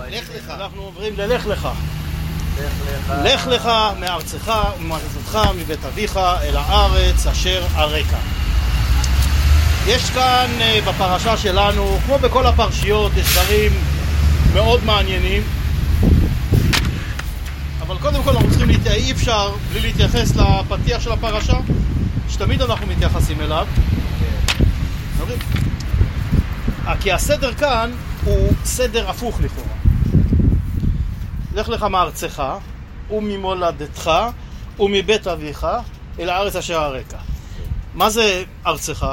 לך לך. אנחנו עוברים ללך לך. לך לך מארצך וממולדתך מבית אביך אל הארץ אשר אראך. יש כאן בפרשה שלנו, כמו בכל הפרשיות, יש דברים מאוד מעניינים. אבל קודם כל אנחנו צריכים אי אפשר בלי להתייחס לפתיח של הפרשה, שתמיד אנחנו מתייחסים אליו. כי הסדר כאן הוא סדר הפוך לכאורה. לך לך מארצך וממולדתך ומבית אביך אל הארץ אשר אראך. מה זה ארצך?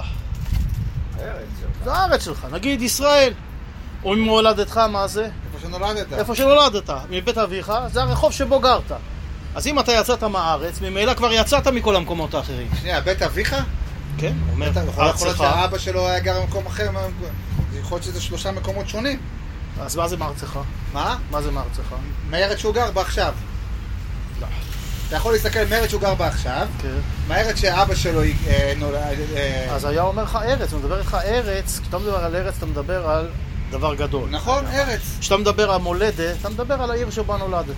זה הארץ שלך, נגיד ישראל. וממולדתך מה זה? איפה שנולדת. איפה שנולדת. מבית אביך זה הרחוב שבו גרת. אז אם אתה יצאת מהארץ, ממילא כבר יצאת מכל המקומות האחרים. שנייה, בית אביך? כן, הוא אומר יכול להיות שהאבא שלו היה גר במקום אחר, יכול להיות שזה 3 מקומות שונים. אז מה זה מארצך? מה? מה זה מארצך? מהארץ שהוא גר בה עכשיו. לא. אתה יכול להסתכל מהארץ שהוא גר בה עכשיו, מהארץ שאבא שלו נולד... אז היה אומר לך ארץ, הוא מדבר איתך ארץ, כשאתה מדבר על ארץ אתה מדבר על דבר גדול. נכון, ארץ. כשאתה מדבר על מולדת, אתה מדבר על העיר שבה נולדת.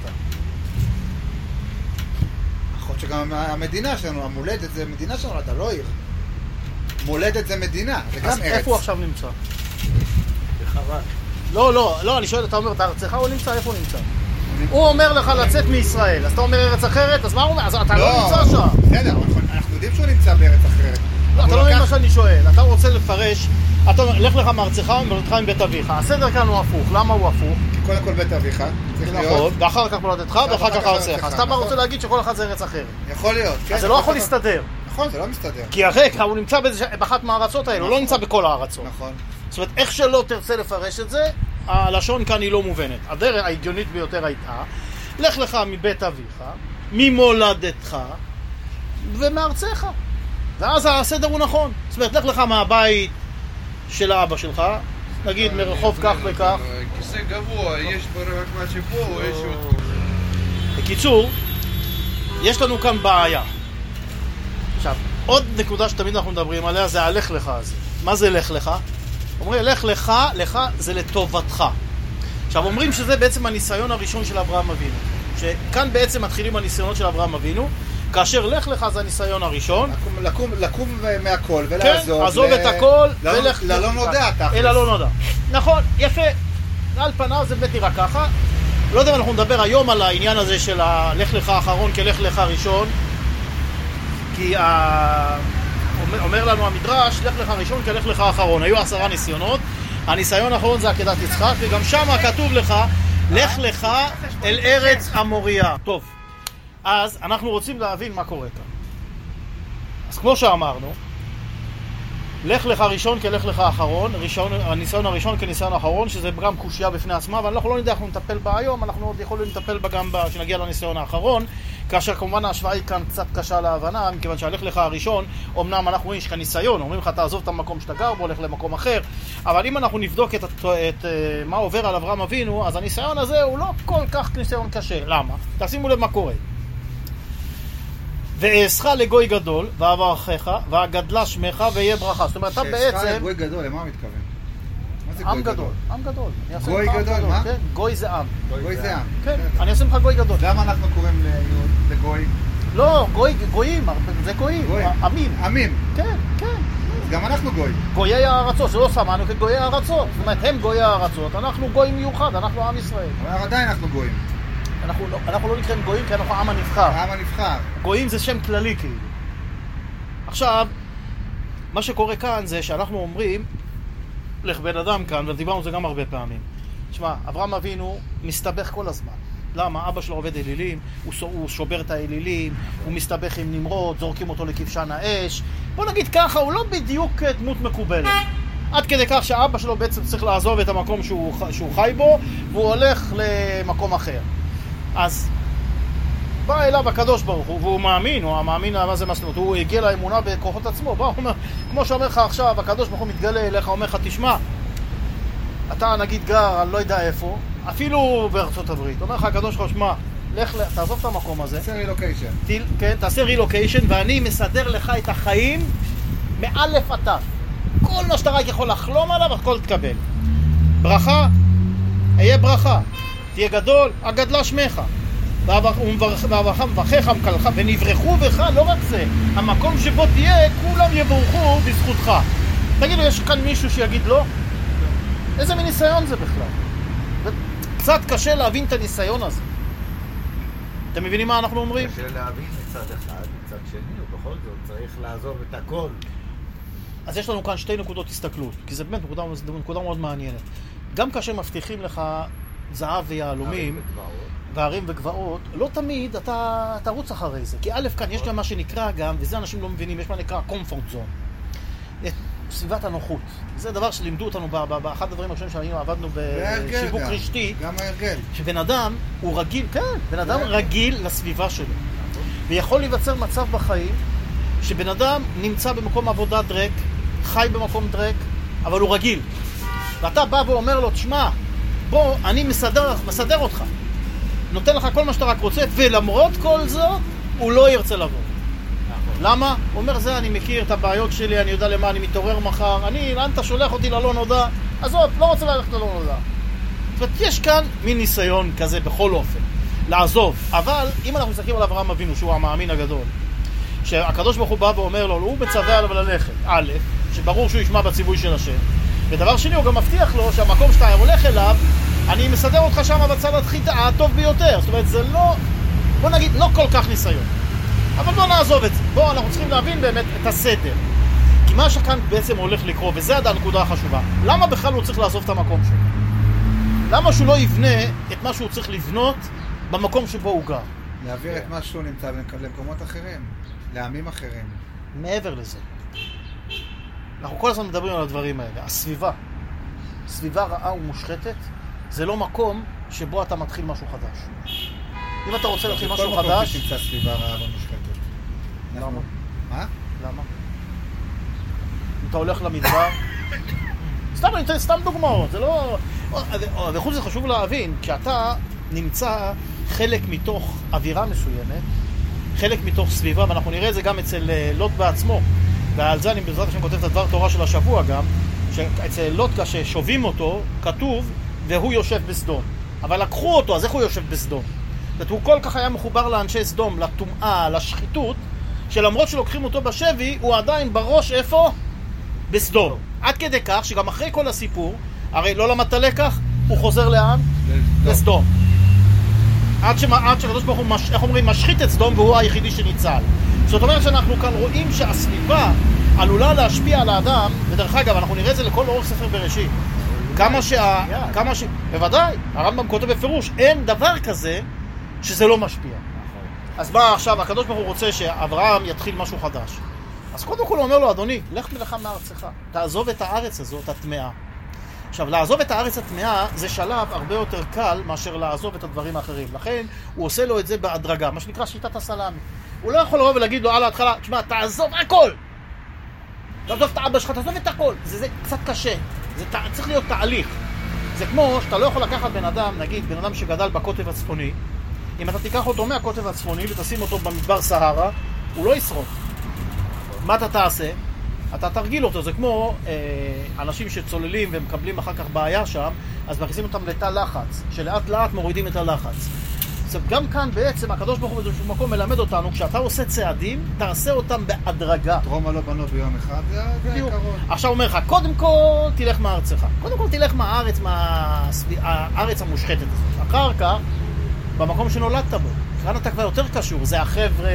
יכול להיות שגם המדינה שלנו, המולדת זה מדינה שנולדה, לא עיר. מולדת זה מדינה, זה גם ארץ. אז איפה הוא עכשיו נמצא? בחבל. לא, אני שואל, אתה אומר בארצך הוא נמצא? איפה הוא נמצא? הוא אומר לך לצאת מישראל, אז אתה אומר ארץ אחרת, אז מה הוא אומר? אז אתה לא נמצא שם. בסדר, אנחנו יודעים שהוא נמצא בארץ אחרת. לא, אתה לא מבין מה שאני שואל, אתה רוצה לפרש, אתה אומר, לך לך מארצך ומולדתך מבית אביך. הסדר כאן הוא הפוך, למה הוא הפוך? כי קודם כל בית אביך, נכון, ואחר כך מולדתך ואחר כך ארצך. אז אתה רוצה להגיד שכל אחד זה ארץ אחרת. יכול להיות, כן. אז זה לא יכול להסתדר. נכון, זה לא מסתדר. כי הרגע הוא נמצא באחת מהארצות האלה, הוא לא נמצא בכל הארצות. נכון. זאת אומרת, איך שלא תרצה לפרש את זה, הלשון כאן היא לא מובנת. הדרך ההגיונית ביותר הייתה, לך לך מבית אביך, ממולדתך ומארצך. ואז הסדר הוא נכון. זאת אומרת, לך לך מהבית של האבא שלך, נגיד מרחוב כך וכך. כיסא גבוה, יש ברק מה שפה, או יש עוד... בקיצור, יש לנו כאן בעיה. עכשיו, עוד נקודה שתמיד אנחנו מדברים עליה זה הלך לך הזה. מה זה לך לך? אומרים, לך לך, לך זה לטובתך. עכשיו, אומרים שזה בעצם הניסיון הראשון של אברהם אבינו. שכאן בעצם מתחילים הניסיונות של אברהם אבינו, כאשר לך לך זה הניסיון הראשון. לקום מהכל ולעזוב. כן, עזוב את הכל ולך. ללא נודע, תכלס. אלא לא נודע. נכון, יפה. על פניו זה באמת נראה ככה. לא יודע אם אנחנו נדבר היום על העניין הזה של הלך לך האחרון כלך לך ראשון. כי אומר לנו המדרש, לך לך ראשון כלך לך האחרון. היו 10 ניסיונות. הניסיון האחרון זה עקדת יצחק, וגם שם כתוב לך, לך לך אל ארץ המוריה. טוב, אז אנחנו רוצים להבין מה קורה כאן. אז כמו שאמרנו, לך לך ראשון כלך לך האחרון, הניסיון הראשון כניסיון האחרון, שזה גם קושיה בפני עצמה, אבל אנחנו לא נדע, אנחנו נטפל בה היום, אנחנו עוד יכולים לטפל בה גם כשנגיע לניסיון האחרון, כאשר כמובן ההשוואה היא כאן קצת קשה להבנה, מכיוון שהלך לך הראשון, אמנם אנחנו רואים שכניסיון, אומרים לך תעזוב את המקום שאתה גר בו, הולך למקום אחר, אבל אם אנחנו נבדוק את מה עובר על אברהם אבינו, אז הניסיון הזה הוא לא כל כך ניסיון קשה. למה? תשימו לב מה קורה. ואעשך לגוי גדול, ואברכך, ואגדלה שמך, ויהיה ברכה. זאת אומרת, אתה בעצם... שאעשך לגוי גדול, למה הוא מתכוון? מה זה עם גדול? עם גדול. גוי גדול, מה? כן, גוי זה עם. גוי זה עם. כן, אני אעשה לך גוי גדול. למה אנחנו קוראים לגוי? לא, גויים, זה גויים, עמים. עמים. כן, כן. גם אנחנו גוי. גויי הארצות, שלא שמענו כגויי הארצות. זאת אומרת, הם גויי הארצות, אנחנו גוי מיוחד, אנחנו עם ישראל. אבל עדיין אנחנו גויים. אנחנו לא נקראים גויים כי אנחנו עם הנבחר. העם הנבחר. גויים זה שם כללי כאילו. עכשיו, מה שקורה כאן זה שאנחנו אומרים, לך בן אדם כאן, ודיברנו על זה גם הרבה פעמים. תשמע, אברהם אבינו מסתבך כל הזמן. למה? אבא שלו עובד אלילים, הוא שובר את האלילים, הוא מסתבך עם נמרוד, זורקים אותו לכבשן האש. בוא נגיד ככה, הוא לא בדיוק דמות מקובלת. עד כדי כך שהאבא שלו בעצם צריך לעזוב את המקום שהוא חי בו, והוא הולך למקום אחר. אז בא אליו הקדוש ברוך הוא, והוא מאמין, הוא מאמין, מה זה מסלמות, הוא הגיע לאמונה בכוחות עצמו. בא, אומר, כמו שאומר לך עכשיו, הקדוש ברוך הוא מתגלה אליך, אומר לך, תשמע, אתה נגיד גר, אני לא יודע איפה, אפילו בארצות הברית, אומר לך הקדוש ברוך הוא, שמע, לך, תעזוב את המקום הזה. תעשה רילוקיישן. כן, תעשה רילוקיישן, ואני מסדר לך את החיים מאלף עד תף. כל מה שאתה רק יכול לחלום עליו, הכל תקבל. ברכה, אהיה ברכה, תהיה גדול, הגדלה שמך. ואברכך מקלך, ונברחו בך, לא רק זה, המקום שבו תהיה, כולם יבורכו בזכותך. תגידו, יש כאן מישהו שיגיד לא? איזה מין ניסיון זה בכלל? קצת קשה להבין את הניסיון הזה. אתם מבינים מה אנחנו אומרים? קשה להבין מצד אחד, מצד שני, ובכל זאת צריך לעזוב את הכל. אז יש לנו כאן שתי נקודות הסתכלות, כי זה באמת נקודה מאוד מעניינת. גם כאשר מבטיחים לך זהב ויהלומים, והרים וגבעות, לא תמיד אתה תרוץ אחרי זה. כי א' כאן יש גם מה שנקרא גם, וזה אנשים לא מבינים, יש מה נקרא comfort zone. סביבת הנוחות. זה דבר שלימדו אותנו באחד הדברים הראשונים שהיינו עבדנו בשיווק רשתי. גם ההרגל. שבן אדם הוא רגיל, כן, בן אדם רגיל לסביבה שלו. ויכול להיווצר מצב בחיים שבן אדם נמצא במקום עבודה דרק, חי במקום דרק, אבל הוא רגיל. ואתה בא ואומר לו, תשמע, בוא, אני מסדר אותך. נותן לך כל מה שאתה רק רוצה, ולמרות כל זאת, הוא לא ירצה לבוא. למה? הוא אומר, זה אני מכיר את הבעיות שלי, אני יודע למה אני מתעורר מחר, לאן אתה שולח אותי ללא נודע? עזוב, לא רוצה ללכת ללא נודע. זאת אומרת, יש כאן מין ניסיון כזה בכל אופן, לעזוב. אבל אם אנחנו מסתכלים על אברהם אבינו, שהוא המאמין הגדול, שהקדוש ברוך הוא בא ואומר לו, הוא מצווה עליו ללכת, א', שברור שהוא ישמע בציווי של השם, ודבר שני, הוא גם מבטיח לו שהמקום שאתה הולך אליו, אני מסדר אותך שם בצד הטוב ביותר. זאת אומרת, זה לא, בוא נגיד, לא כל כך ניסיון. אבל בוא נעזוב את זה. בוא, אנחנו צריכים להבין באמת את הסדר. כי מה שכאן בעצם הולך לקרוא, וזה הנקודה החשובה, למה בכלל הוא צריך לעזוב את המקום שלו? למה שהוא לא יבנה את מה שהוא צריך לבנות במקום שבו הוא גר? להעביר את מה שהוא נמצא למקומות אחרים, לעמים אחרים. מעבר לזה. אנחנו כל הזמן מדברים על הדברים האלה. הסביבה, סביבה רעה ומושחתת, זה לא מקום שבו אתה מתחיל משהו חדש. אם אתה רוצה להתחיל משהו חדש... כל מקום שתמצא סביבה רעה ומושחתת. למה? מה? למה? אם אתה הולך למדבר... סתם דוגמאות, זה לא... וחוץ זה חשוב להבין, כשאתה נמצא חלק מתוך אווירה מסוימת, חלק מתוך סביבה, ואנחנו נראה את זה גם אצל לוט בעצמו, ועל זה אני בעזרת השם כותב את הדבר תורה של השבוע גם, שאצל לוט כששובים אותו, כתוב, והוא יושב בסדום. אבל לקחו אותו, אז איך הוא יושב בסדום? זאת אומרת, הוא כל כך היה מחובר לאנשי סדום, לטומאה, לשחיתות, שלמרות שלוקחים אותו בשבי, הוא עדיין בראש איפה? בסדום. עד כדי כך שגם אחרי כל הסיפור, הרי לא למדת לקח, הוא חוזר לאן? לסדום. עד שקדוש ברוך הוא, איך אומרים, משחית את סדום, והוא היחידי שניצל. זאת אומרת שאנחנו כאן רואים שהסביבה עלולה להשפיע על האדם, ודרך אגב, אנחנו נראה את זה לכל אורך ספר בראשית. בוודאי, הרמב"ם כותב בפירוש, אין דבר כזה שזה לא משפיע. אז מה עכשיו, הקדוש ברוך הוא רוצה שאברהם יתחיל משהו חדש. אז קודם כל הוא אומר לו, אדוני, לך מלך מארצך, תעזוב את הארץ הזאת, הטמאה. עכשיו, לעזוב את הארץ הטמאה זה שלב הרבה יותר קל מאשר לעזוב את הדברים האחרים. לכן הוא עושה לו את זה בהדרגה, מה שנקרא שיטת הסלאמי. הוא לא יכול לבוא ולהגיד לו על ההתחלה, תשמע, תעזוב הכל! תעזוב את האבא שלך, תעזוב את הכל! זה קצת קשה, זה צריך להיות תהליך. זה כמו שאתה לא יכול לקחת בן אדם, נגיד, בן אדם שגדל בקוטב הצפוני, אם אתה תיקח אותו מהקוטב הצפוני ותשים אותו במדבר סהרה, הוא לא ישרוד. מה אתה תעשה? אתה תרגיל אותו, זה כמו אנשים שצוללים ומקבלים אחר כך בעיה שם, אז מכניסים אותם לתא לחץ, שלאט לאט מורידים את הלחץ. גם כאן בעצם הקדוש ברוך הוא באיזשהו מקום מלמד אותנו, כשאתה עושה צעדים, תעשה אותם בהדרגה. רומא לא בנו ביום אחד, זה העיקרון. עכשיו אומר לך, קודם כל תלך מארצך. קודם כל תלך מהארץ, מהארץ המושחתת הזאת. אחר כך, במקום שנולדת בו. כאן אתה כבר יותר קשור, זה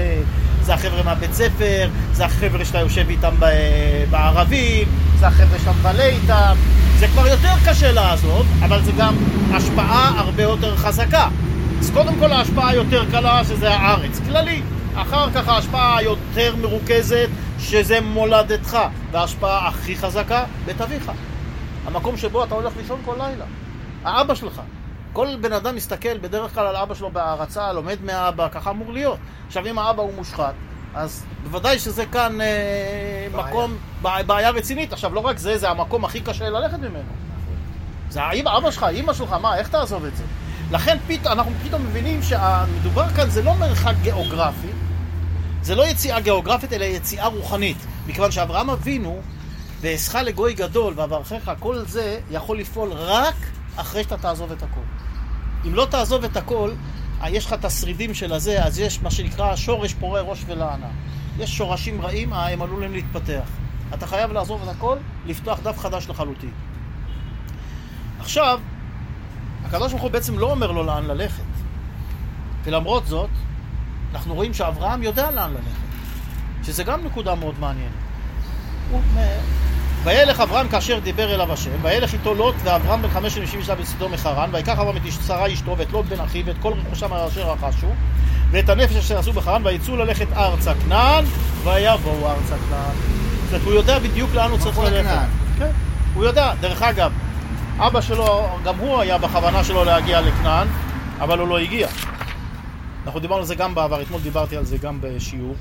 החבר'ה מהבית ספר, זה החבר'ה שאתה יושב איתם בערבים, זה החבר'ה שאתה מבלה איתם, זה כבר יותר קשה לעזוב, אבל זה גם השפעה הרבה יותר חזקה. אז קודם כל ההשפעה יותר קלה שזה הארץ, כללי. אחר כך ההשפעה היותר מרוכזת שזה מולדתך, וההשפעה הכי חזקה בית אביך. המקום שבו אתה הולך לישון כל לילה. האבא שלך. כל בן אדם מסתכל בדרך כלל על אבא שלו בהערצה, לומד מהאבא, ככה אמור להיות. עכשיו אם האבא הוא מושחת, אז בוודאי שזה כאן מקום, בעיה רצינית. עכשיו לא רק זה, זה המקום הכי קשה ללכת ממנו. זה האבא שלך, האמא שלך, מה, איך תעזוב את זה? לכן אנחנו פתאום מבינים שהמדובר כאן זה לא מרחק גיאוגרפי, זה לא יציאה גיאוגרפית, אלא יציאה רוחנית. מכיוון שאברהם אבינו, ועשך לגוי גדול, ואברכך, כל זה יכול לפעול רק אחרי שאתה תעזוב את הכל. אם לא תעזוב את הכל, יש לך את השרידים של הזה, אז יש מה שנקרא שורש פורה ראש ולענה. יש שורשים רעים, הם עלולים להתפתח. אתה חייב לעזוב את הכל, לפתוח דף חדש לחלוטין. עכשיו, הקדוש ברוך הוא בעצם לא אומר לו לאן ללכת. ולמרות זאת, אנחנו רואים שאברהם יודע לאן ללכת. שזה גם נקודה מאוד מעניינת. וילך אברהם כאשר דיבר אליו השם, וילך איתו לוט ואברהם בן 5 שנים ישב בצדו מחרן, ויקח אברהם את שרה אשתו ואת לוט בן אחיו ואת כל רכושם אשר רכשו, ואת הנפש אשר עשו בחרן, ויצאו ללכת ארצה כנען, ויבואו ארצה כנען. זאת אומרת, הוא יודע בדיוק לאן הוא צריך ללכת. כן, הוא יודע. דרך אגב, אבא שלו, גם הוא היה בכוונה שלו להגיע לכנען, אבל הוא לא הגיע. אנחנו דיברנו על זה גם בעבר, אתמול דיברתי על זה גם בשיעור.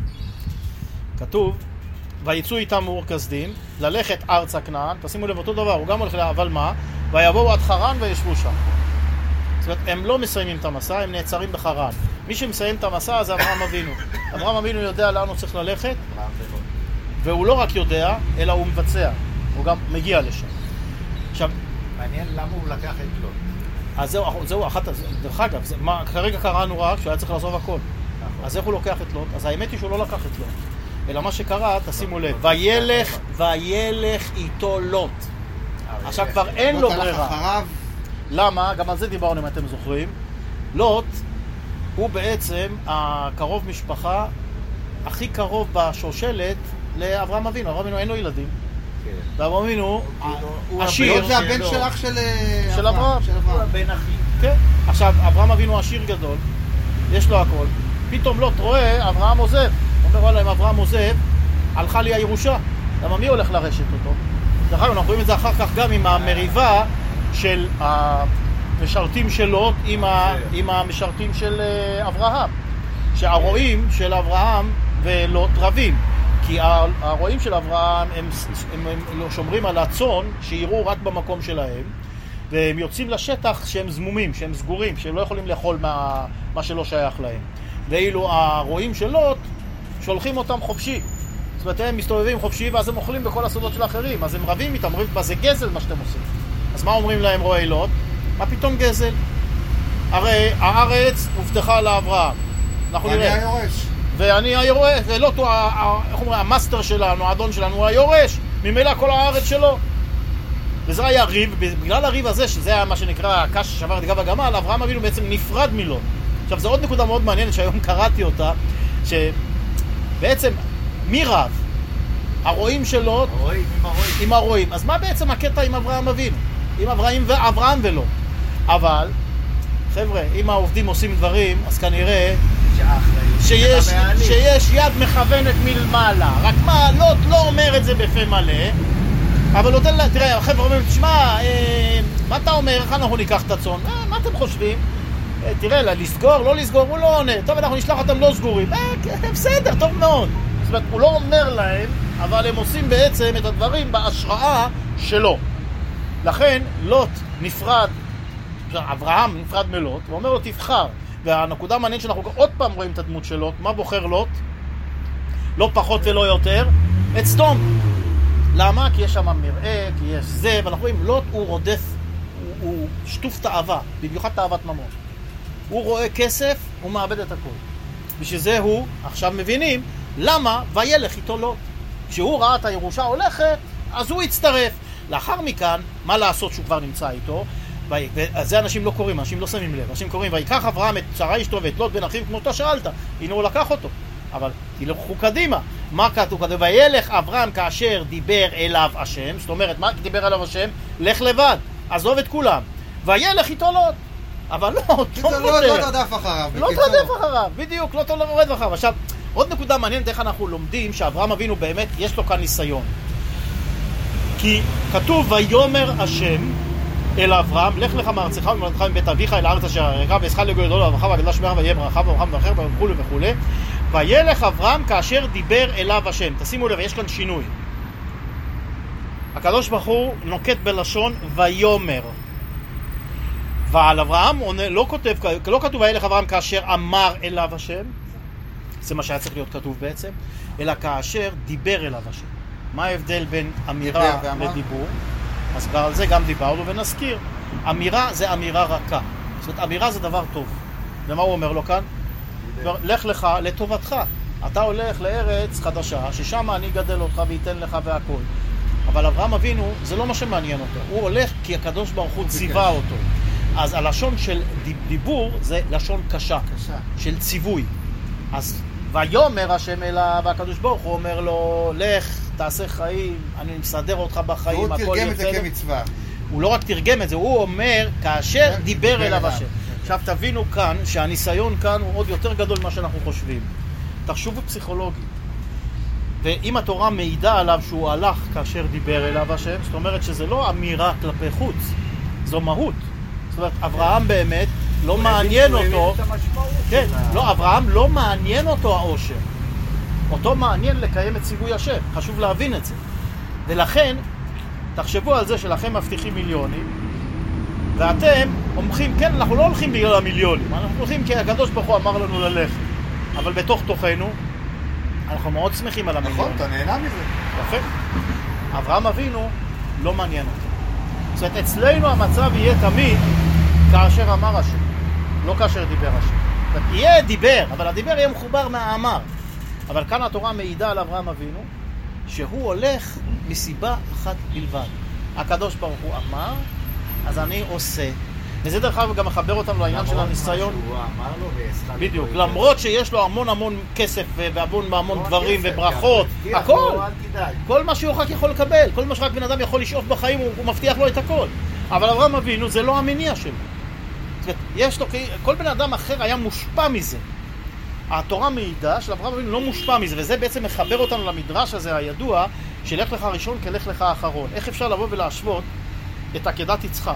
כתוב, ויצאו איתם מאור כסדים, ללכת ארצה כנען, תשימו לב אותו דבר, הוא גם הולך, אבל מה? ויבואו עד חרן וישבו שם. זאת אומרת, הם לא מסיימים את המסע, הם נעצרים בחרן. מי שמסיים את המסע זה אברהם אבינו. אברהם אבינו יודע לאן הוא צריך ללכת, והוא לא רק יודע, אלא הוא מבצע. הוא גם מגיע לשם. עכשיו, מעניין למה הוא לקח את לוט. אז זהו, דרך אגב, כרגע קראנו רק שהוא היה צריך לעזוב הכל. אז איך הוא לוקח את לוט? אז האמת היא שהוא לא לקח את לוט. אלא מה שקרה, תשימו לב, וילך איתו לוט. עכשיו כבר אין לו ברירה. למה? גם על זה דיברנו אם אתם זוכרים. לוט הוא בעצם הקרוב משפחה הכי קרוב בשושלת לאברהם אבינו. אברהם אבינו אין לו ילדים. ואברהם אבינו עשיר. לוט זה הבן שלך של אברהם. הוא הבן אחי. כן. עכשיו, אברהם אבינו עשיר גדול, יש לו הכל. פתאום לוט רואה, אברהם עוזב. אומר, וואלה, אם אברהם עוזב, הלכה לי הירושה. למה מי הולך לרשת אותו? דרך אגב, אנחנו רואים את זה אחר כך גם עם המריבה של המשרתים של לוט עם המשרתים של אברהם. שהרועים של אברהם ולוט רבים. כי הרועים של אברהם הם שומרים על הצאן שיראו רק במקום שלהם, והם יוצאים לשטח שהם זמומים, שהם סגורים, שהם לא יכולים לאכול מה שלא שייך להם. ואילו הרועים של לוט שולחים אותם חופשי. זאת אומרת, הם מסתובבים חופשי ואז הם אוכלים בכל הסודות של האחרים. אז הם רבים איתם, אומרים, זה גזל מה שאתם עושים. אז מה אומרים להם רועי לוט? מה פתאום גזל? הרי הארץ הובטחה לאברהם. ואני היורש. ואני היורש, ולוט הוא, איך אומרים, המאסטר שלנו, האדון שלנו, הוא היורש. ממילא כל הארץ שלו. וזה היה ריב, בגלל הריב הזה, שזה היה מה שנקרא הקש ששבר את גב הגמל, אברהם אבינו בעצם נפרד מלוט. עכשיו, זו עוד נקודה מאוד מעניינת שהיום קראתי אותה, שבעצם מי רב? הרועים של לוט עם הרועים. אז מה בעצם הקטע עם אברהם אבינו? עם אברהם ולוט. אבל, חבר'ה, אם העובדים עושים דברים, אז כנראה שיש יד מכוונת מלמעלה. רק מה, לוט לא אומר את זה בפה מלא, אבל נותן לה, תראה, החבר'ה אומרים, תשמע, מה אתה אומר? איך אנחנו ניקח את הצאן? מה אתם חושבים? תראה, לסגור, לא לסגור, הוא לא עונה. טוב, אנחנו נשלח אותם לא סגורים. בסדר, טוב מאוד. זאת אומרת, הוא לא אומר להם, אבל הם עושים בעצם את הדברים בהשראה שלו. לכן, לוט נפרד, אברהם נפרד מלוט, ואומר לו, תבחר. והנקודה המעניינת שאנחנו עוד פעם רואים את הדמות של לוט. מה בוחר לוט? לא פחות ולא יותר. את סדום. למה? כי יש שם מראה, כי יש זה, ואנחנו רואים, לוט הוא רודף, הוא שטוף תאווה, במיוחד תאוות ממון. הוא רואה כסף, הוא מאבד את הכל. בשביל זה הוא, עכשיו מבינים, למה וילך איתו לוט. כשהוא ראה את הירושה הולכת, אז הוא הצטרף. לאחר מכאן, מה לעשות שהוא כבר נמצא איתו? זה אנשים לא קוראים, אנשים לא שמים לב. אנשים קוראים, ויקח אברהם את שרה אשתו ואת לוט בן אחיו, כמו שאתה שאלת. הנה הוא לקח אותו. אבל תלכו קדימה. מה כתוב? וילך אברהם כאשר דיבר אליו השם. זאת אומרת, מה דיבר אליו השם? לך לבד, עזוב את כולם. וילך איתו לוט. אבל לא תרדף אחריו. לא תרדף אחריו, בדיוק, לא תרדף אחריו. עכשיו, עוד נקודה מעניינת איך אנחנו לומדים שאברהם אבינו באמת יש לו כאן ניסיון. כי כתוב, ויאמר השם אל אברהם, לך לך מארצך וממולדתך מבית אביך אל הארץ אשר אראך ואעשך לגוי גדול לאברך וגדלה שמך ויהיה ברכה וברכה וברכך וכו' וכו'. וילך אברהם כאשר דיבר אליו השם. תשימו לב, יש כאן שינוי. הקדוש ברוך הוא נוקט בלשון ויאמר. ועל אברהם לא כתוב וילך אברהם כאשר אמר אליו השם, זה מה שהיה צריך להיות כתוב בעצם, אלא כאשר דיבר אליו השם. מה ההבדל בין אמירה לדיבור? אז על זה גם דיברנו ונזכיר. אמירה זה אמירה רכה. זאת אומרת, אמירה זה דבר טוב. ומה הוא אומר לו כאן? לך לך לטובתך. אתה הולך לארץ חדשה, ששם אני אגדל אותך וייתן לך והכל. אבל אברהם אבינו, זה לא מה שמעניין אותו. הוא הולך כי הקדוש ברוך הוא ציווה אותו. אז הלשון של דיבור זה לשון קשה. של ציווי. אז ויאמר השם אליו, והקדוש ברוך הוא אומר לו, לך, תעשה חיים, אני מסדר אותך בחיים, והוא תרגם את זה כמצווה. הוא לא רק תרגם את זה, הוא אומר, כאשר דיבר אליו השם. עכשיו תבינו כאן, שהניסיון כאן הוא עוד יותר גדול ממה שאנחנו חושבים. תחשבו פסיכולוגית. ואם התורה מעידה עליו שהוא הלך כאשר דיבר אליו השם, זאת אומרת שזה לא אמירה כלפי חוץ, זו מהות. זאת אומרת, אברהם באמת לא מעניין אותו, כן, לא, אברהם לא מעניין אותו העושר. אותו מעניין לקיים את ציווי השם. חשוב להבין את זה. ולכן, תחשבו על זה שלכם מבטיחים מיליונים, ואתם אומרים, כן, אנחנו לא הולכים בגלל המיליונים, אנחנו הולכים כי הקדוש ברוך הוא אמר לנו ללכת. אבל בתוך תוכנו, אנחנו מאוד שמחים על המיליונים. נכון, אתה נהנה מזה. יפה. אברהם אבינו לא מעניין אותו. זאת אומרת, אצלנו המצב יהיה תמיד כאשר אמר השם, לא כאשר דיבר השם. זאת אומרת, יהיה דיבר, אבל הדיבר יהיה מחובר מהאמר. אבל כאן התורה מעידה על אברהם אבינו, שהוא הולך מסיבה אחת בלבד. הקדוש ברוך הוא אמר, אז אני עושה. וזה דרך אגב גם מחבר אותנו לעניין של הניסיון. הוא אמר לו ועשתה בדיוק, למרות שיש לו המון כסף והמון דברים וברכות, הכל. כל מה שהוא רק יכול לקבל, כל מה שרק בן אדם יכול לשאוף בחיים, הוא מבטיח לו את הכל. אבל אברהם אבינו זה לא המניע שלו. זאת אומרת, יש לו, כל בן אדם אחר היה מושפע מזה. התורה מעידה של אברהם אבינו לא מושפע מזה, וזה בעצם מחבר אותנו למדרש הזה הידוע, שלך לך ראשון כלך לך האחרון. איך אפשר לבוא ולהשוות את עקדת יצחק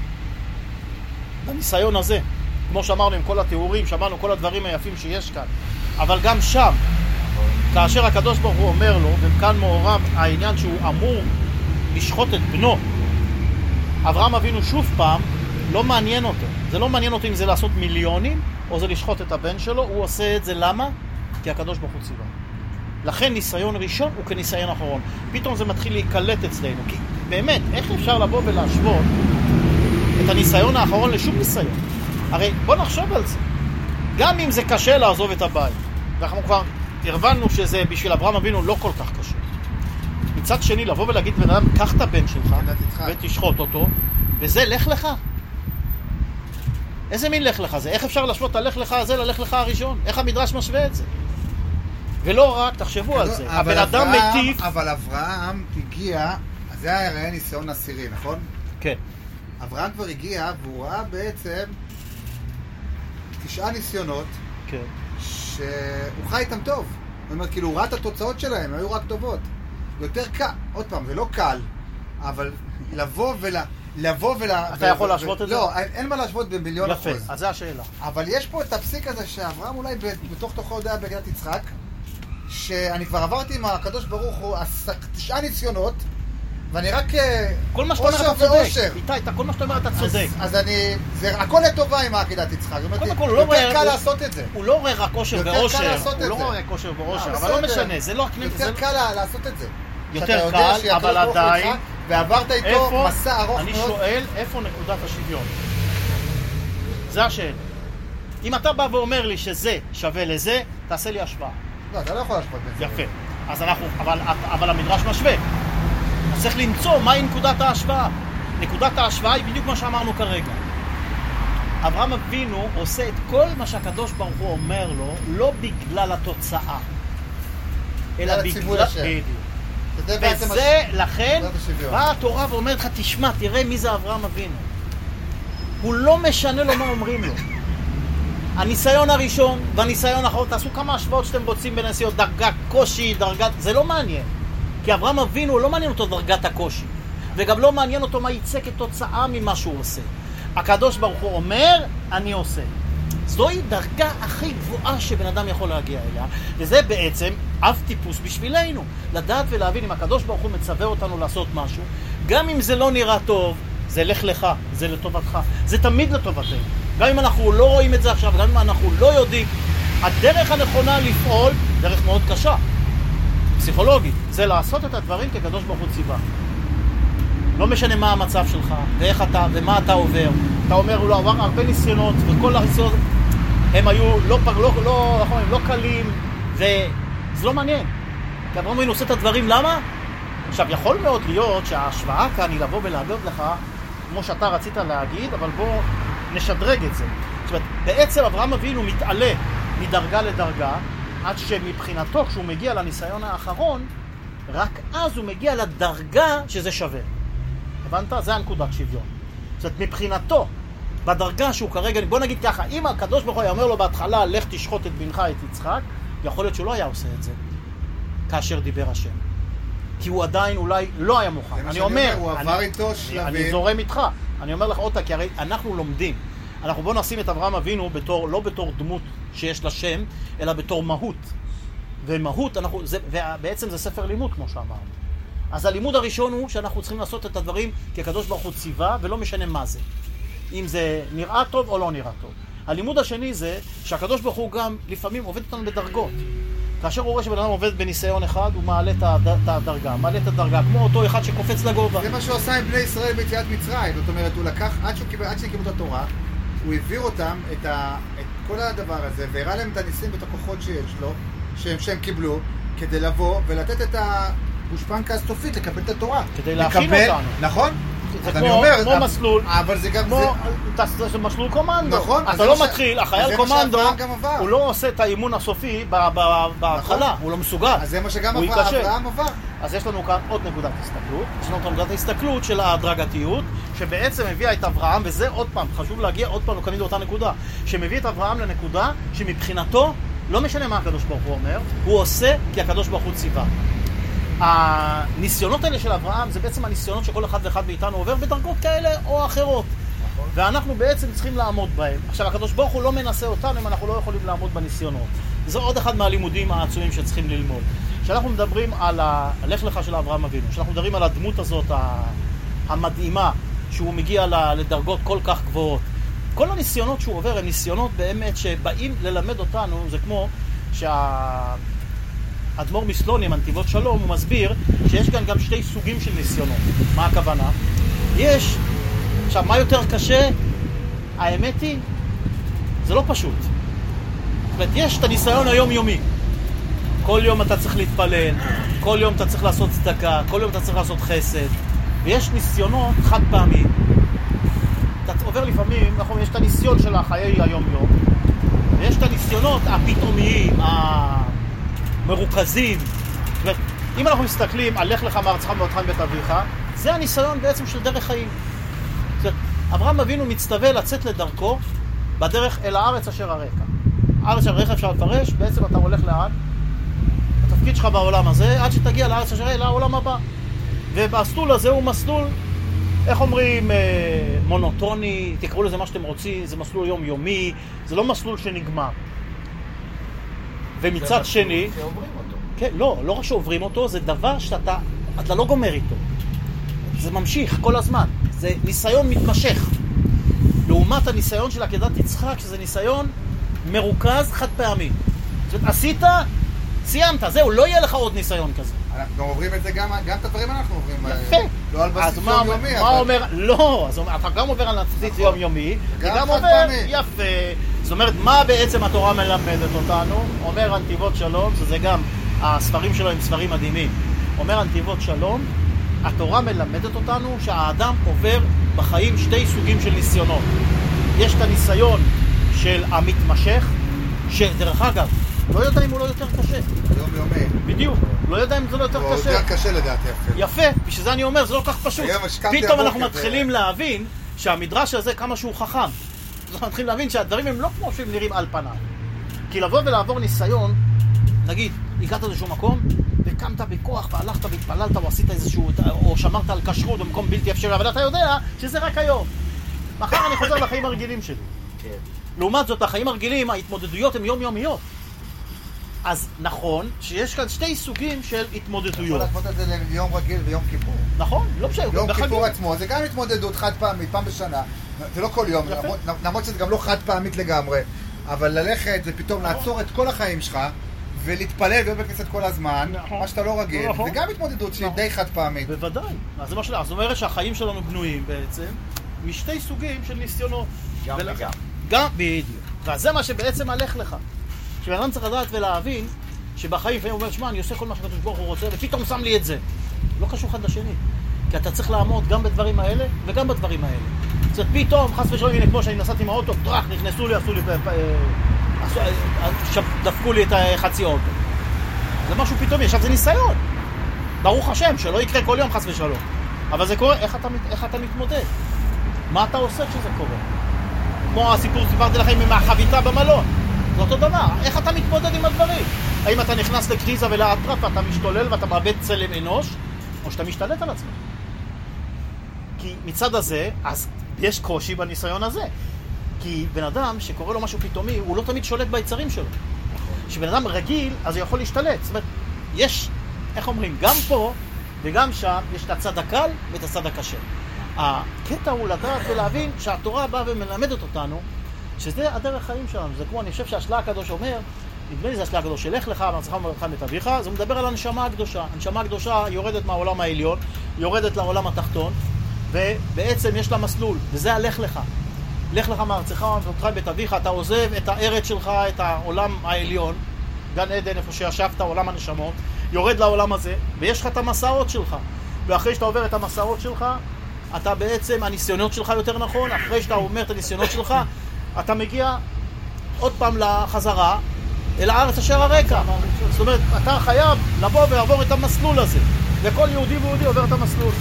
בניסיון הזה? כמו שאמרנו עם כל התיאורים, שמענו כל הדברים היפים שיש כאן. אבל גם שם, כאשר הקדוש ברוך הוא אומר לו, וכאן מעורב העניין שהוא אמור לשחוט את בנו, אברהם אבינו שוב פעם לא מעניין אותו. זה לא מעניין אותו אם זה לעשות מיליונים, או זה לשחוט את הבן שלו. הוא עושה את זה למה? כי הקדוש ברוך הוא ציווה. לכן ניסיון ראשון הוא כניסיון אחרון. פתאום זה מתחיל להיקלט אצלנו. כי באמת, איך אפשר לבוא ולהשוות את הניסיון האחרון לשום ניסיון? הרי בוא נחשוב על זה. גם אם זה קשה לעזוב את הבית, ואנחנו כבר הרבנו שזה בשביל אברהם אבינו לא כל כך קשה. מצד שני, לבוא ולהגיד בן אדם, קח את הבן שלך ותשחוט אותו, וזה לך לך. איזה מין לך לך זה? איך אפשר להשוות את הלך לך הזה ללך לך הראשון? איך המדרש משווה את זה? ולא רק, תחשבו על זה. הבן אדם מטיף... אבל אברהם הגיע, אז זה היה ניסיון עשירי, נכון? כן. אברהם כבר הגיע, והוא ראה בעצם 9 ניסיונות, כן. שהוא חי איתם טוב. זאת אומרת, כאילו, הוא ראה את התוצאות שלהם, היו רק טובות. יותר קל, עוד פעם, זה לא קל, אבל לבוא אתה יכול להשוות את זה? לא, אין מה להשוות במיליון אחוז. יפה, אז זה השאלה. אבל יש פה את הפסיק הזה שאברהם אולי בתוך תוכו יודע בעקדת יצחק, שאני כבר עברתי עם הקדוש ברוך הוא 9 ניסיונות, ואני רק כל מה שאתה אומר אתה צודק. איתי, כל מה שאתה אומר אתה צודק. אז זה הכל לטובה עם העקדת יצחק. קודם כל, יותר קל לעשות את זה. הוא לא רואה רק כושר ואושר. הוא לא רואה כושר ואושר, אבל לא משנה, זה לא... יותר קל לעשות את זה. יותר קל, אבל עדיין... ועברת איתו מסע ארוך מאוד. אני שואל, איפה נקודת השוויון? זה השאלה. אם אתה בא ואומר לי שזה שווה לזה, תעשה לי השוואה. לא, אתה לא יכול להשוות בזה. יפה. אז אנחנו, אבל המדרש משווה. אז צריך למצוא מהי נקודת ההשוואה. נקודת ההשוואה היא בדיוק מה שאמרנו כרגע. אברהם אבינו עושה את כל מה שהקדוש ברוך הוא אומר לו, לא בגלל התוצאה, אלא בגלל... וזה לכן באה התורה ואומרת לך, תשמע, תראה מי זה אברהם אבינו. הוא לא משנה לו מה אומרים לו. הניסיון הראשון והניסיון האחרון, תעשו כמה השוואות שאתם רוצים בנסיעות, דרגה, קושי, דרגת... זה לא מעניין. כי אברהם אבינו לא מעניין אותו דרגת הקושי. וגם לא מעניין אותו מה יצא כתוצאה ממה שהוא עושה. הקדוש ברוך הוא אומר, אני עושה. זוהי דרגה הכי גבוהה שבן אדם יכול להגיע אליה. וזה בעצם אף טיפוס בשבילנו. לדעת ולהבין אם הקדוש ברוך הוא מצווה אותנו לעשות משהו, גם אם זה לא נראה טוב, זה לך לך, זה לטובתך. זה תמיד לטובתנו. גם אם אנחנו לא רואים את זה עכשיו, גם אם אנחנו לא יודעים, הדרך הנכונה לפעול, דרך מאוד קשה, פסיכולוגית, זה לעשות את הדברים כקדוש ברוך הוא ציווה. לא משנה מה המצב שלך, ואיך אתה, ומה אתה עובר. אתה אומר, הוא לא עבר הרבה ניסיונות, וכל הניסיונות הם היו לא קלים, וזה לא מעניין. כי אברהם אבינו עושה את הדברים, למה? עכשיו, יכול מאוד להיות שההשוואה כאן היא לבוא ולהגיד לך, כמו שאתה רצית להגיד, אבל בוא נשדרג את זה. זאת אומרת, בעצם אברהם אבינו מתעלה מדרגה לדרגה, עד שמבחינתו, כשהוא מגיע לניסיון האחרון, רק אז הוא מגיע לדרגה שזה שווה. הבנת? זה הנקודת שוויון. זאת אומרת, מבחינתו, בדרגה שהוא כרגע, בוא נגיד ככה, אם הקדוש ברוך הוא אומר לו בהתחלה, לך תשחוט את בנך את יצחק, יכול להיות שהוא לא היה עושה את זה, כאשר דיבר השם. כי הוא עדיין אולי לא היה מוכן. אני אומר, הוא עבר איתו שלבים. אני זורם איתך. אני אומר לך אותה, כי הרי אנחנו לומדים. אנחנו בוא נשים את אברהם אבינו לא בתור דמות שיש לה שם, אלא בתור מהות. ומהות, בעצם זה ספר לימוד, כמו שאמרנו. אז הלימוד הראשון הוא שאנחנו צריכים לעשות את הדברים כי הקדוש ברוך הוא ציווה, ולא משנה מה זה. אם זה נראה טוב או לא נראה טוב. הלימוד השני זה שהקדוש ברוך הוא גם לפעמים עובד אותנו בדרגות. כאשר הוא רואה שבן אדם עובד בניסיון אחד, הוא מעלה את הדרגה, כמו אותו אחד שקופץ לגובה. זה מה שהוא עשה עם בני ישראל ביציאת מצרים. זאת אומרת, הוא לקח, עד שקיבלו את התורה, הוא העביר אותם את כל הדבר הזה, והראה להם את הניסים ואת הכוחות שיש לו, שהם קיבלו, כדי לבוא ולתת את הגושפנקה הסופית, לקבל את התורה. כדי להכין אותנו. נכון? זה כמו מסלול, אבל זה גם זה מסלול קומנדו. נכון. אתה לא מתחיל, החייל קומנדו, הוא לא עושה את האימון הסופי בהתחלה, הוא לא מסוגל. אז זה מה שגם אברהם עבר. אז יש לנו כאן עוד נקודת הסתכלות. יש לנו כאן נקודת ההסתכלות של ההדרגתיות, שבעצם הביאה את אברהם, וזה עוד פעם, חשוב להגיע עוד פעם לקמיד לאותה נקודה, שמביא את אברהם לנקודה שמבחינתו, לא משנה מה הקדוש ברוך הוא אומר, הוא עושה כי הקדוש ברוך הוא ציווה. הניסיונות האלה של אברהם זה בעצם הניסיונות שכל אחד ואחד מאיתנו עובר בדרגות כאלה או אחרות. ואנחנו בעצם צריכים לעמוד בהם. עכשיו, הקדוש ברוך הוא לא מנסה אותנו אם אנחנו לא יכולים לעמוד בניסיונות. זה עוד אחד מהלימודים העצומים שצריכים ללמוד. כשאנחנו מדברים על הלך לך של אברהם אבינו, כשאנחנו מדברים על הדמות הזאת המדהימה, שהוא מגיע לדרגות כל כך גבוהות, כל הניסיונות שהוא עובר הם ניסיונות באמת שבאים ללמד אותנו. זה כמו אדמו"ר מסלוני, מנתיבות שלום, הוא מסביר שיש כאן גם שתי סוגים של ניסיונות. מה הכוונה? יש, עכשיו, מה יותר קשה? האמת היא, זה לא פשוט. זאת אומרת, יש את הניסיון היומיומי. כל יום אתה צריך להתפלל, כל יום אתה צריך לעשות צדקה, כל יום אתה צריך לעשות חסד. ויש ניסיונות חד פעמים. אתה עובר לפעמים, נכון, יש את הניסיון של החיי היום-יום, ויש את הניסיונות הפתאומיים, מרוכזים. זאת אומרת, אם אנחנו מסתכלים על לך לך מארצך וממולדתך מבית אביך, זה הניסיון בעצם של דרך חיים. זאת אומרת, אברהם אבינו מצטווה לצאת לדרכו בדרך אל הארץ אשר אראך. הארץ אשר אראך אפשר לפרש, בעצם אתה הולך לאן? התפקיד שלך בעולם הזה, עד שתגיע לארץ אשר אראך, לעולם הבא. והמסלול הזה הוא מסלול, איך אומרים, מונוטוני, תקראו לזה מה שאתם רוצים, זה מסלול יומיומי, זה לא מסלול שנגמר. ומצד שני, כן, לא רק שעוברים אותו, זה דבר שאתה לא גומר איתו. זה ממשיך כל הזמן. זה ניסיון מתמשך. לעומת הניסיון של עקדת יצחק, שזה ניסיון מרוכז חד פעמי. זאת אומרת, עשית, סיימת, זהו, לא יהיה לך עוד ניסיון כזה. אנחנו גם עוברים את זה, גם את הדברים אנחנו עוברים. יפה. לא על בסיס יומיומי. מה אומר? לא, אתה גם עובר על בסיס יומיומי, וגם עובר, יפה. זאת אומרת, מה בעצם התורה מלמדת אותנו? אומר הנתיבות שלום, שזה גם, הספרים שלו הם ספרים מדהימים. אומר הנתיבות שלום, התורה מלמדת אותנו שהאדם עובר בחיים שתי סוגים של ניסיונות. יש את הניסיון של המתמשך, שדרך אגב, לא יודע אם הוא לא יותר קשה. יומיומי. בדיוק, לא יודע אם זה לא יותר קשה. הוא יותר קשה לדעתי אפילו. יפה, בשביל זה אני אומר, זה לא כך פשוט. פתאום אנחנו מתחילים להבין שהמדרש הזה כמה שהוא חכם. אנחנו מתחילים להבין שהדברים הם לא כמו שהם נראים על פניו. כי לבוא ולעבור ניסיון, נגיד, הגעת לאיזשהו מקום, וקמת בכוח, והלכת והתפללת, או עשית איזשהו, או שמרת על כשרות במקום בלתי אפשרי, אבל אתה יודע שזה רק היום. מחר אני חוזר לחיים הרגילים שלי. לעומת זאת, החיים הרגילים, ההתמודדויות הן יומיומיות. אז נכון שיש כאן שתי סוגים של התמודדויות. יכול להכות את זה ליום רגיל ויום כיפור. נכון, לא משנה. יום כיפור עצמו, זה גם התמודדות חד פעמית, פעם בשנה. זה לא כל יום, למרות שזה גם לא חד פעמית לגמרי. אבל ללכת ופתאום לעצור את כל החיים שלך, ולהתפלל בבית כנסת כל הזמן, נכון. מה שאתה לא רגיל, נכון. זה גם התמודדות שהיא נכון. די חד פעמית. בוודאי. אז זה מה שלה. זאת אומרת שהחיים שלנו בנויים בעצם משתי סוגים של ניסיונות. גם ול- וגם. גם, בדיוק. וזה מה שבעצם הלך לך. שבאדם צריך לדעת ולהבין שבחיים לפעמים הוא אומר, שמע, אני עושה כל מה שקדוש ברוך הוא רוצה, ופתאום שם לי את זה. לא קשור אחד לשני. כי אתה צריך לעמוד גם בדברים האלה וגם בדברים האלה. זאת אומרת, פתאום, חס ושלום, הנה כמו שאני נסעתי עם האוטו, טרח, נכנסו לי, עשו לי, דפקו לי את חצי האוטו. זה משהו פתאומי, עכשיו זה ניסיון. ברוך השם, שלא יקרה כל יום חס ושלום. אבל זה קורה, איך אתה מתמודד? מה אתה עושה כשזה קורה? כמו הסיפור שסיפרתי לכם עם החביתה במלון. זה אותו דבר, איך אתה מתמודד עם הדברים? האם אתה נכנס לקריזה ולאטרף ואתה משתולל ואתה מאבד צלם אנוש, או שאתה משתלט על עצמך? כי מצד הזה, אז יש קושי בניסיון הזה. כי בן אדם שקורא לו משהו פתאומי, הוא לא תמיד שולט ביצרים שלו. כשבן אדם רגיל, אז הוא יכול להשתלט. זאת אומרת, יש, איך אומרים, גם פה וגם שם יש את הצד הקל ואת הצד הקשה. הקטע הוא לדעת ולהבין שהתורה באה ומלמדת אותנו שזה הדרך חיים שלנו. זה כמו, אני חושב שהשלה הקדוש אומר, נדמה לי זה השלה הקדוש, שלך לך וארצך ומולדתך ואת אביך, זה מדבר על הנשמה הקדושה. הנשמה הקדושה יורדת מהעולם העליון, יורדת לעולם התחתון, ובעצם יש לה מסלול, וזה הלך לך. לך לך מארצך ומולדתך ואת אביך, אתה עוזב את הארץ שלך, את העולם העליון, גן עדן, איפה שישבת, עולם הנשמות, יורד לעולם הזה, ויש לך את המסעות שלך. ואחרי שאתה עובר את המסעות שלך, אתה בעצם, הניסיונות שלך יותר נכון, אחרי שאתה אומר את הניסיונות שלך, אתה מגיע עוד פעם לחזרה אל הארץ אשר הרקע. זאת אומרת, אתה חייב לבוא ולעבור את המסלול הזה. וכל יהודי ויהודי עובר את המסלול.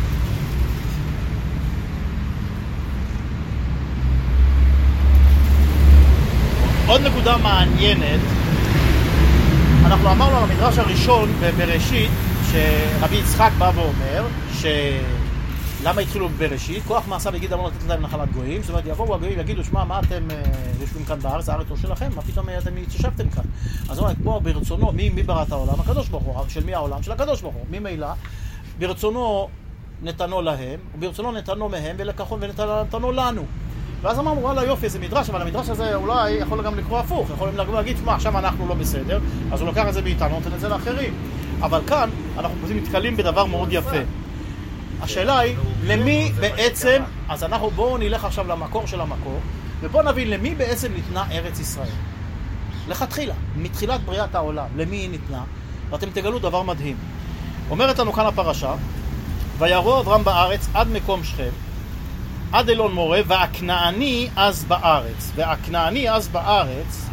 עוד נקודה מעניינת, אנחנו אמרנו על המדרש הראשון בבראשית, שרבי יצחק בא ואומר למה התחילו בבראשית? כוח מעשה בגיד אמור לתת להם נחלת גויים. זאת אומרת, יבואו הגויים ויגידו, שמע, מה אתם יושבים כאן בארץ? הארץ לא שלכם? מה פתאום אתם התיישבתם כאן? אז הוא אומר, פה ברצונו, מי ברא את העולם? הקדוש ברוך הוא. של מי העולם? של הקדוש ברוך הוא. ממילא, ברצונו נתנו להם, וברצונו נתנו מהם, ולקחון ונתנו לנו. ואז אמרנו, וואלה יופי, זה מדרש, אבל המדרש הזה אולי יכול גם לקרוא הפוך. יכולים להגיד, שמע, עכשיו אנחנו לא בסדר, אז הוא לוקח את זה מאיתנו, נותן את זה לאחרים. אבל כאן אנחנו מתקלים בדבר מאוד יפה. השאלה היא, למי בעצם, אז אנחנו בואו נלך עכשיו למקור של המקור, ובואו נבין למי בעצם ניתנה ארץ ישראל. לכתחילה, מתחילת בריאת העולם, למי היא ניתנה, ואתם תגלו דבר מדהים. אומרת לנו כאן הפרשה, וירוא אברהם בארץ עד מקום שכם, עד אלון מורה, והכנעני אז בארץ. והכנעני אז בארץ,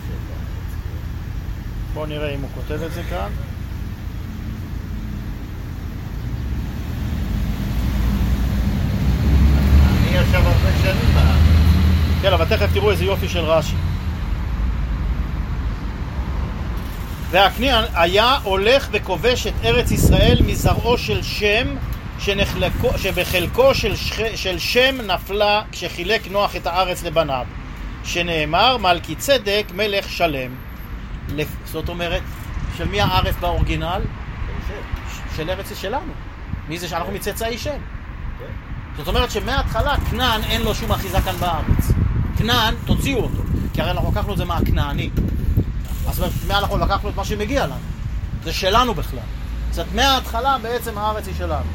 בואו נראה אם הוא כותב את זה כאן. ישב הרבה שנים בארץ. כן, אבל תכף תראו איזה יופי של רש"י. והכנעני היה הולך וכובש את ארץ ישראל מזרעו של שם, שבחלקו של שם נפלה כשחילק נוח את הארץ לבניו, שנאמר מלכי צדק מלך שלם. זאת אומרת, של מי הארץ באורגינל? של ארץ שלנו. מי זה שאנחנו מצאצאי שם? זאת אומרת שמההתחלה כנען אין לו שום אחיזה כאן בארץ. כנען, תוציאו אותו, כי הרי אנחנו לקחנו את זה מהכנעני. אז אנחנו לקחנו את מה שמגיע לנו. זה שלנו בכלל. זאת אומרת, מההתחלה בעצם הארץ היא שלנו.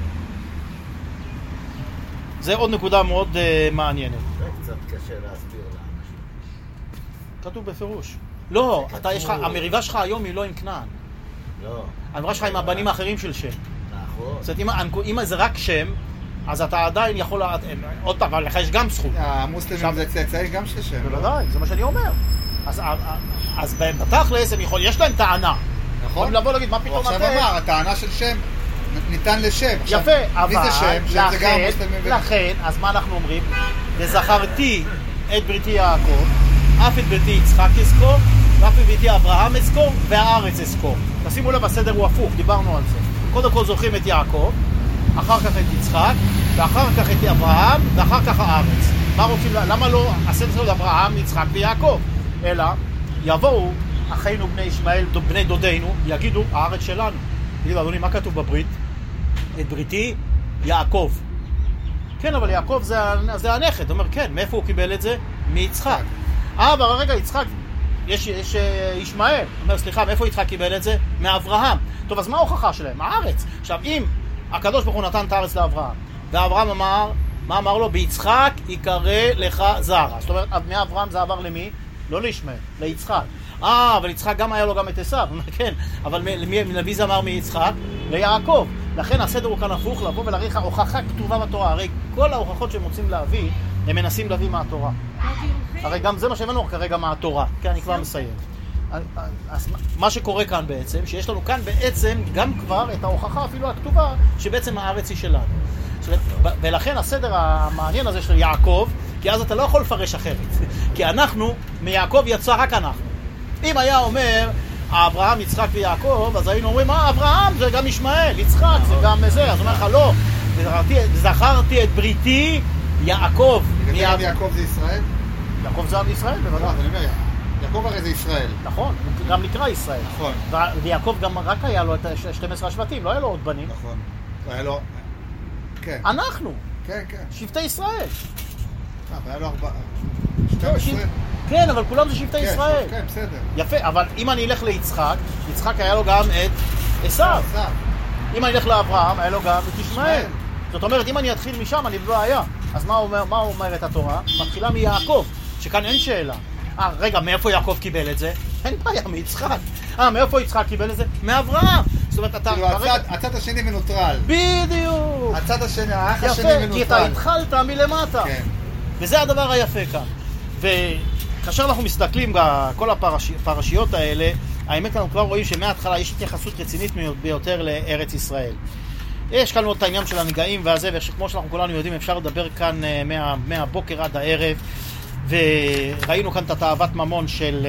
זה עוד נקודה מאוד מעניינת. זה קצת קשה להסביר לאנשים. כתוב בפירוש. לא, אתה יש לך, המריבה שלך היום היא לא עם כנען. לא. המריבה שלך עם הבנים האחרים של שם. נכון. זאת אומרת, אם זה רק שם, אז אתה עדיין יכול, עוד פעם, אבל לך יש גם זכות. המוסלמים זה צאצאי גם של שם. בוודאי, זה מה שאני אומר. אז בתכלס יש להם טענה. נכון. לבוא להגיד, מה פתאום עכשיו אמר, הטענה של שם ניתן לשם. יפה, אבל מי זה שם? שם זה גם מוסלמים. לכן, אז מה אנחנו אומרים? וזכרתי את בריתי יעקב, אף את בריתי יצחק אזכור, ואף את בריתי אברהם אזכור, והארץ אזכור. תשימו לב, הסדר הוא הפוך, דיברנו על זה. קודם כל זוכרים את יעקב, אחר כך את יצחק, ואחר כך את אברהם, ואחר כך הארץ. מה רוצים, למה לא הסדר של אברהם, יצחק ויעקב? אלא יבואו אחינו בני ישמעאל, בני דודינו, יגידו, הארץ שלנו. יגידו, אדוני, מה כתוב בברית? את בריתי יעקב. כן, אבל יעקב זה הנכד. אומר, כן, מאיפה הוא קיבל את זה? מיצחק. אבל רגע, יצחק, יש ישמעאל. אומר, סליחה, מאיפה יצחק קיבל את זה? מאברהם. טוב, אז מה ההוכחה שלהם? הארץ. עכשיו, אם הקדוש ברוך הוא נתן את הארץ לאברהם, ואברהם אמר, מה אמר לו? ביצחק יקרא לך זרע. זאת אומרת, מאברהם זה עבר למי? לא לישמעאל, ליצחק. אבל יצחק גם היה לו גם את עשיו, כן, אבל למי זה אמר מיצחק? ליעקב. לכן הסדר הוא כאן הפוך, לבוא ולהריך הוכחה כתובה בתורה. הרי כל ההוכחות שהם רוצים להביא, הם מנסים להביא מהתורה. הרי גם זה מה שהבאנו כרגע מהתורה. כן, אני כבר מסיים. אז מה שקורה כאן בעצם, שיש לנו כאן בעצם גם כבר את ההוכחה אפילו הכתובה, שבעצם הארץ היא שלנו. ולכן הסדר המעניין הזה של יעקב, כי אז אתה לא יכול לפרש אחרת. כי אנחנו, מיעקב יצא רק אנחנו. אם היה אומר אברהם, יצחק ויעקב, אז היינו אומרים, אברהם זה גם ישמעאל, יצחק זה גם זה. אז אומר לך, לא, זכרתי את בריתי יעקב. יעקב זה ישראל? יעקב זה עם ישראל, בוודאי. אני אומר, יעקב הרי זה ישראל. נכון, הוא גם נקרא ישראל. נכון. ויעקב גם רק היה לו את 12 השבטים, לא היה לו עוד בנים. נכון. היה לו... כן. אנחנו. כן, כן. שבטי ישראל. היה לו 12. כן, אבל כולם זה שבטי ישראל. כן, בסדר. יפה, אבל אם אני אלך ליצחק, יצחק היה לו גם את עשיו. אם אני אלך לאברהם, היה לו גם את ישמעאל. זאת אומרת, אם אני אתחיל משם, אני בבעיה. אז מה אומרת התורה? מתחילה מיעקב, שכאן אין שאלה. רגע, מאיפה יעקב קיבל את זה? אין בעיה, מיצחק. מאיפה יצחק קיבל את זה? מאברהם. זאת אומרת, אתה... הצד השני מנוטרל. בדיוק. הצד השני, האח השני מנוטרל. יפה, כי אתה התחלת מלמטה. כן. וזה הדבר היפה כאן. וכאשר אנחנו מסתכלים בכל הפרשיות האלה, האמת אנחנו כבר רואים שמההתחלה יש התייחסות רצינית ביותר לארץ ישראל. יש כאן עוד את העניין של הנגעים והזה, וכמו שאנחנו כולנו יודעים, אפשר לדבר כאן מהבוקר עד הערב, וראינו כאן את התאוות ממון של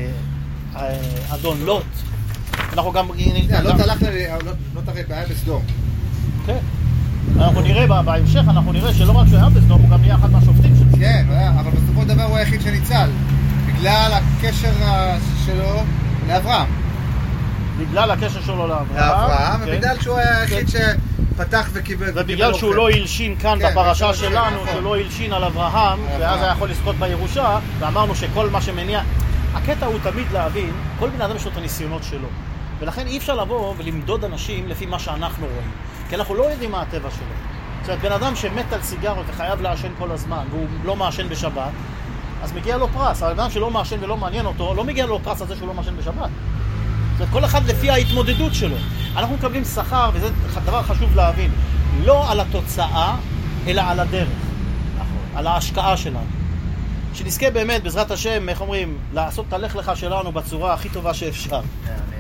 אדון לוט. אנחנו גם... לוט הלך לוט הרי בעיה בסדום. כן. אנחנו נראה בהמשך, אנחנו נראה שלא רק שהוא היה בסדום, הוא גם נהיה אחד מהשופטים שלו. כן, אבל בסופו של דבר הוא היחיד שניצל, בגלל הקשר שלו לאברהם. בגלל הקשר שלו לאברהם, ובגלל שהוא היה היחיד שפתח וקיבל. ובגלל שהוא לא הלשין כאן בפרשה שלנו, שהוא לא הלשין על אברהם, ואז היה יכול לזכות בירושה, ואמרנו שכל מה שמניע... הקטע הוא תמיד להבין, כל בן אדם יש לו את הניסיונות שלו. ולכן אי אפשר לבוא ולמדוד אנשים לפי מה שאנחנו רואים. כי אנחנו לא יודעים מה הטבע שלו. זאת אומרת, בן אדם שמת על סיגרות וחייב לעשן כל הזמן, והוא לא מעשן בשבת, אז מגיע לו פרס. אבל בן אדם שלא מעשן ולא מעניין אותו, לא מגיע לו פרס על זה שהוא לא מעשן בשבת. זאת אומרת, כל אחד לפי ההתמודדות שלו. אנחנו מקבלים שכר, וזה דבר חשוב להבין, לא על התוצאה, אלא על הדרך. על ההשקעה שלנו. שנזכה באמת, בעזרת השם, איך אומרים, לעשות את הלך לך שלנו בצורה הכי טובה שאפשר.